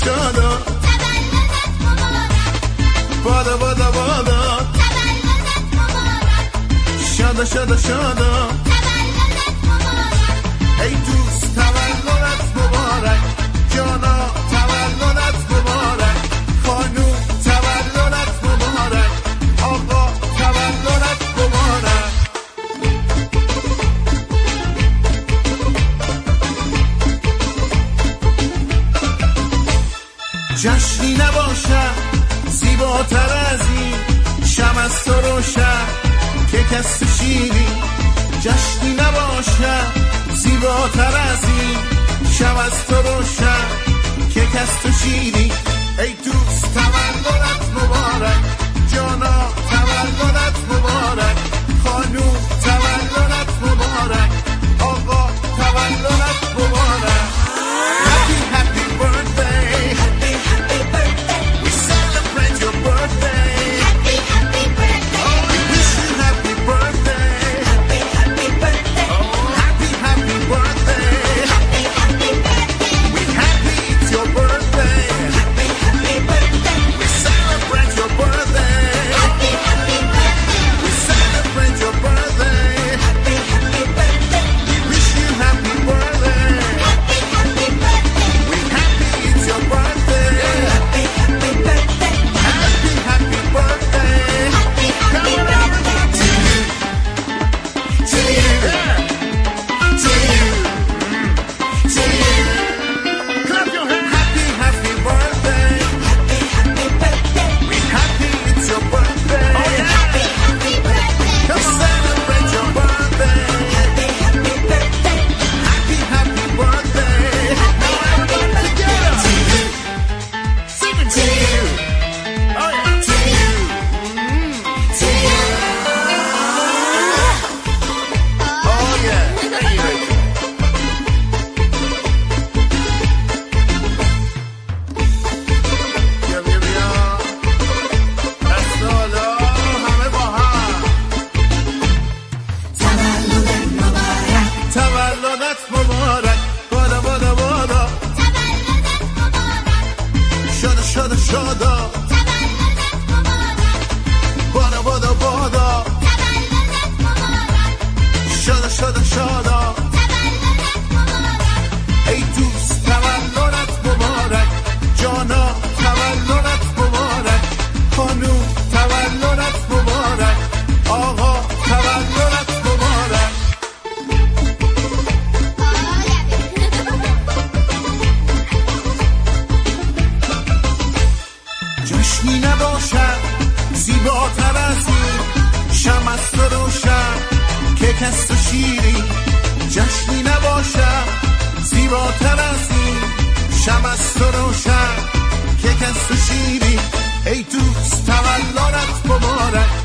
شادا تولدت مبارک بادا بادا بادا تولدت مبارک شادا شادا شادا تولدت مبارک ای دوست تولدت مبارک جانا تولدت مبارک خانوم تولدت مبارک آقا تولدت مبارک جشنی نباشد زیباتر از این شم از تو روشن که کس تو شیری جشنی نباشد زیباتر از این شم از تو روشن که کس تو شیری ای دوست تولدت مبارک جانا تولدت مبارک خانوم تولدت مبارک آقا تولدت مبارک Happy happy birthday Happy happy birthday We celebrate your birthday Happy happy birthday We wish you happy birthday Happy happy birthday Happy happy birthday Happy happy birthday We happy it's your birthday Happy happy birthday We celebrate your birthday Happy happy birthday We celebrate your birthday Happy happy birthday We wish you happy birthday Happy happy birthday We happy it's your birthday Happy happy birthday Happy happy birthday Happy happy birthday to you to you to you to you Clap your hands Happy happy birthday Happy happy birthday We happy it's your birthday Happy happy birthday Come celebrate your birthday Happy happy birthday Happy happy birthday Happy happy birthday to you Sing it to you Oh yeah to you to you Oh yeah Thank you بیا بیا بیا دست بالا همه با هم تولدت مبارک تولدت مبارک بادا بادا بادا تولدت مبارک شادا شادا شادا تولدت مبارک بادا بادا بادا تولدت مبارک شادا شادا شادا تولدت مبارک ای دوست تولدت مبارک جانا تولدت مبارک خانوم تولدت مبارک آقا تولدت مبارک جشنی نباشد زیباتر از این شم از تو روشن که کس تو شیری جشنی نباشد زیباتر از این شم از تو روشن که کس تو شیری ای دوست تولدت مبارک